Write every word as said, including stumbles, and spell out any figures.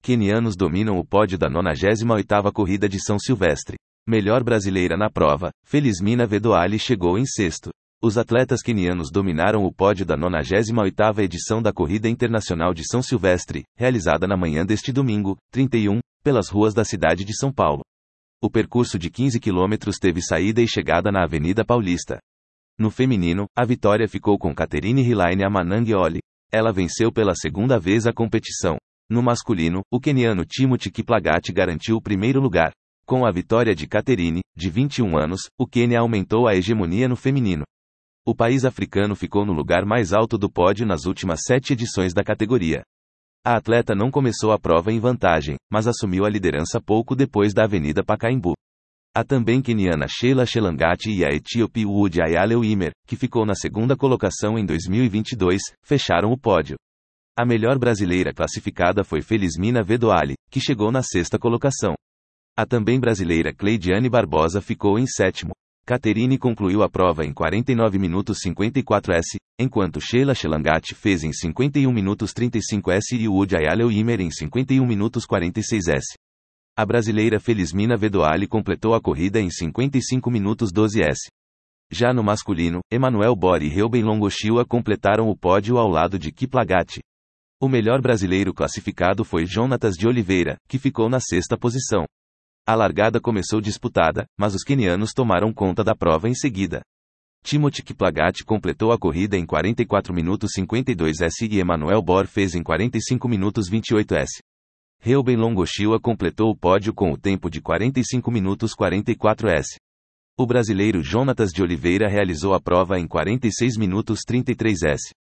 Quenianos dominam o pódio da nonagésima oitava Corrida de São Silvestre. Melhor brasileira na prova, Felizmina Vedoali chegou em sexto. Os atletas quenianos dominaram o pódio da nonagésima oitava edição da Corrida Internacional de São Silvestre, realizada na manhã deste domingo, trinta e um, pelas ruas da cidade de São Paulo. O percurso de quinze quilômetros teve saída e chegada na Avenida Paulista. No feminino, a vitória ficou com Caterine Hilaine Amanang-Oli. Ela venceu pela segunda vez a competição. No masculino, o queniano Timothy Kiplagat garantiu o primeiro lugar. Com a vitória de Caterine, de vinte e um anos, o Quênia aumentou a hegemonia no feminino. O país africano ficou no lugar mais alto do pódio nas últimas sete edições da categoria. A atleta não começou a prova em vantagem, mas assumiu a liderança pouco depois da Avenida Pacaembu. A também queniana Sheila Chelangat e a etíope Wood Ayale Wimer, que ficou na segunda colocação em dois mil e vinte e dois, fecharam o pódio. A melhor brasileira classificada foi Felizmina Vedoali, que chegou na sexta colocação. A também brasileira Cleidiane Barbosa ficou em sétimo. Caterine concluiu a prova em quarenta e nove minutos cinquenta e quatro segundos, enquanto Sheila Chelangat fez em cinquenta e um minutos trinta e cinco segundos e Wood Ayale Wimer em cinquenta e um minutos quarenta e seis segundos. A brasileira Felizmina Vedoali completou a corrida em cinquenta e cinco minutos doze segundos. Já no masculino, Emanuel Bor e Reuben Longoshiwa completaram o pódio ao lado de Kiplagat. O melhor brasileiro classificado foi Jonatas de Oliveira, que ficou na sexta posição. A largada começou disputada, mas os quenianos tomaram conta da prova em seguida. Timothy Kiplagat completou a corrida em quarenta e quatro minutos cinquenta e dois segundos e Emanuel Bor fez em quarenta e cinco minutos vinte e oito segundos. Reuben Longoshiwa completou o pódio com o tempo de quarenta e cinco minutos quarenta e quatro segundos. O brasileiro Jonatas de Oliveira realizou a prova em quarenta e seis minutos trinta e três segundos.